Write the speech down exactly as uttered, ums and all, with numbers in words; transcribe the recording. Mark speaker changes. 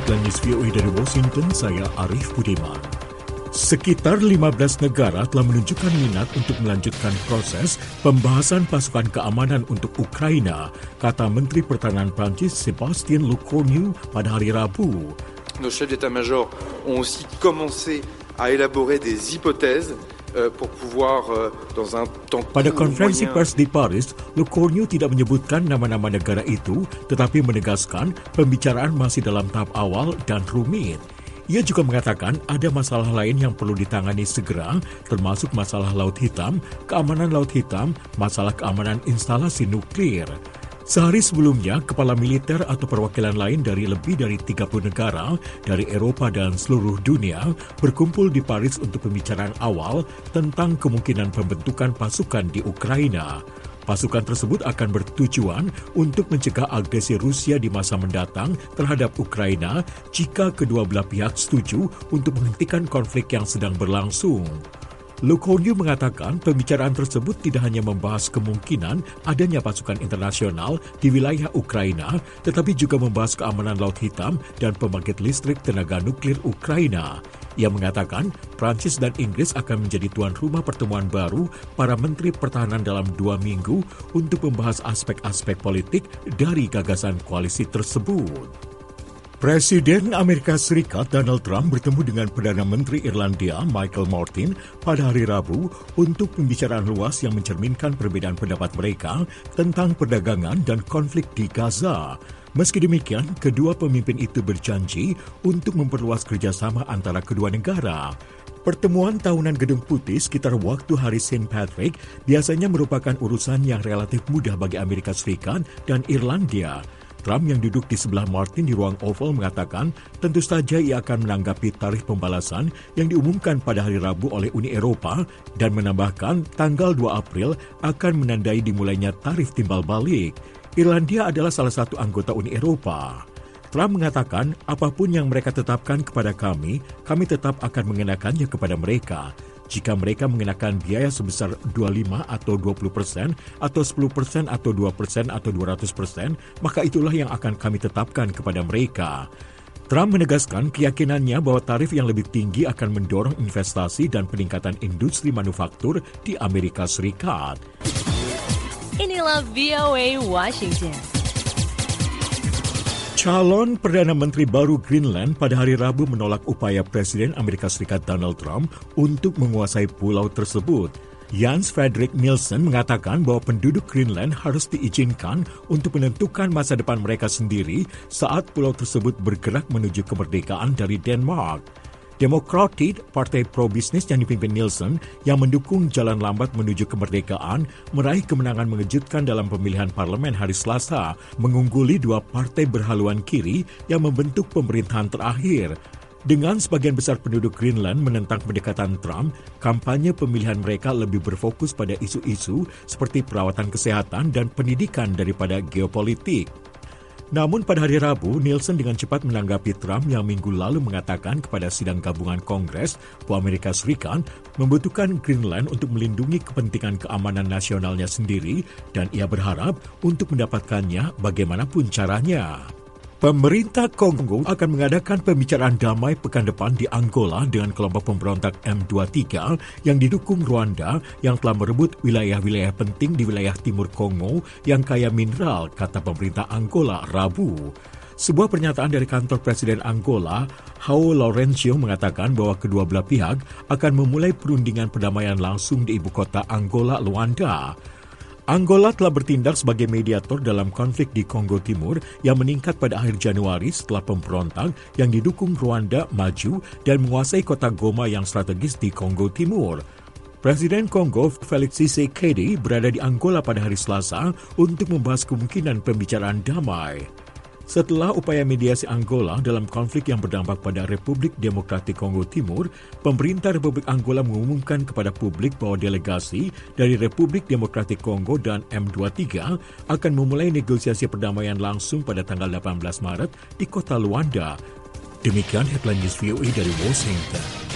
Speaker 1: Headline News V O A dari Washington, saya Arif Budiman. Sekitar lima belas negara telah menunjukkan minat untuk melanjutkan proses pembahasan pasukan keamanan untuk Ukraina, kata Menteri Pertahanan Prancis Sébastien Lecornu pada hari Rabu.
Speaker 2: Nos chefs d'état-major ont aussi commencé à élaborer des hypothèses pour pouvoir dans un temps court.
Speaker 1: Pada konferensi pers di Paris, Lecornu tidak menyebutkan nama-nama negara itu, tetapi menegaskan pembicaraan masih dalam tahap awal dan rumit. Ia juga mengatakan ada masalah lain yang perlu ditangani segera, termasuk masalah Laut Hitam, keamanan Laut Hitam, masalah keamanan instalasi nuklir. Sehari sebelumnya, kepala militer atau perwakilan lain dari lebih dari tiga puluh negara dari Eropa dan seluruh dunia berkumpul di Paris untuk pembicaraan awal tentang kemungkinan pembentukan pasukan di Ukraina. Pasukan tersebut akan bertujuan untuk mencegah agresi Rusia di masa mendatang terhadap Ukraina jika kedua belah pihak setuju untuk menghentikan konflik yang sedang berlangsung. Lecornu mengatakan pembicaraan tersebut tidak hanya membahas kemungkinan adanya pasukan internasional di wilayah Ukraina, tetapi juga membahas keamanan Laut Hitam dan pembangkit listrik tenaga nuklir Ukraina. Ia mengatakan Prancis dan Inggris akan menjadi tuan rumah pertemuan baru para menteri pertahanan dalam dua minggu untuk membahas aspek-aspek politik dari gagasan koalisi tersebut. Presiden Amerika Serikat Donald Trump bertemu dengan Perdana Menteri Irlandia Michael Martin pada hari Rabu untuk pembicaraan luas yang mencerminkan perbedaan pendapat mereka tentang perdagangan dan konflik di Gaza. Meski demikian, kedua pemimpin itu berjanji untuk memperluas kerjasama antara kedua negara. Pertemuan tahunan Gedung Putih sekitar waktu hari Saint Patrick biasanya merupakan urusan yang relatif mudah bagi Amerika Serikat dan Irlandia. Trump yang duduk di sebelah Martin di ruang Oval mengatakan tentu saja ia akan menanggapi tarif pembalasan yang diumumkan pada hari Rabu oleh Uni Eropa dan menambahkan tanggal dua April akan menandai dimulainya tarif timbal balik. Irlandia adalah salah satu anggota Uni Eropa. Trump mengatakan apapun yang mereka tetapkan kepada kami, kami tetap akan mengenakannya kepada mereka. Jika mereka mengenakan biaya sebesar dua puluh lima atau dua puluh persen, atau sepuluh persen atau dua persen atau dua ratus persen, maka itulah yang akan kami tetapkan kepada mereka. Trump menegaskan keyakinannya bahwa tarif yang lebih tinggi akan mendorong investasi dan peningkatan industri manufaktur di Amerika Serikat.
Speaker 3: Inilah V O A Washington.
Speaker 1: Calon Perdana Menteri baru Greenland pada hari Rabu menolak upaya Presiden Amerika Serikat Donald Trump untuk menguasai pulau tersebut. Jens Frederik Nielsen mengatakan bahwa penduduk Greenland harus diizinkan untuk menentukan masa depan mereka sendiri saat pulau tersebut bergerak menuju kemerdekaan dari Denmark. Democratic, partai pro-bisnis yang dipimpin Nielsen, yang mendukung jalan lambat menuju kemerdekaan, meraih kemenangan mengejutkan dalam pemilihan parlemen hari Selasa, mengungguli dua partai berhaluan kiri yang membentuk pemerintahan terakhir. Dengan sebagian besar penduduk Greenland menentang pendekatan Trump, kampanye pemilihan mereka lebih berfokus pada isu-isu seperti perawatan kesehatan dan pendidikan daripada geopolitik. Namun pada hari Rabu, Nielsen dengan cepat menanggapi Trump yang minggu lalu mengatakan kepada sidang gabungan Kongres bahwa Amerika Serikat membutuhkan Greenland untuk melindungi kepentingan keamanan nasionalnya sendiri dan ia berharap untuk mendapatkannya bagaimanapun caranya. Pemerintah Kongo akan mengadakan pembicaraan damai pekan depan di Angola dengan kelompok pemberontak M dua puluh tiga yang didukung Rwanda yang telah merebut wilayah-wilayah penting di wilayah timur Kongo yang kaya mineral, kata pemerintah Angola Rabu. Sebuah pernyataan dari kantor Presiden Angola, João Lourenço, mengatakan bahwa kedua belah pihak akan memulai perundingan perdamaian langsung di ibu kota Angola, Luanda. Angola telah bertindak sebagai mediator dalam konflik di Kongo Timur yang meningkat pada akhir Januari setelah pemberontak yang didukung Rwanda maju dan menguasai kota Goma yang strategis di Kongo Timur. Presiden Kongo Felix Tshisekedi berada di Angola pada hari Selasa untuk membahas kemungkinan pembicaraan damai. Setelah upaya mediasi Angola dalam konflik yang berdampak pada Republik Demokratik Kongo Timur, pemerintah Republik Angola mengumumkan kepada publik bahwa delegasi dari Republik Demokratik Kongo dan M dua puluh tiga akan memulai negosiasi perdamaian langsung pada tanggal delapan belas Maret di kota Luanda. Demikian Headline News V O A dari Washington.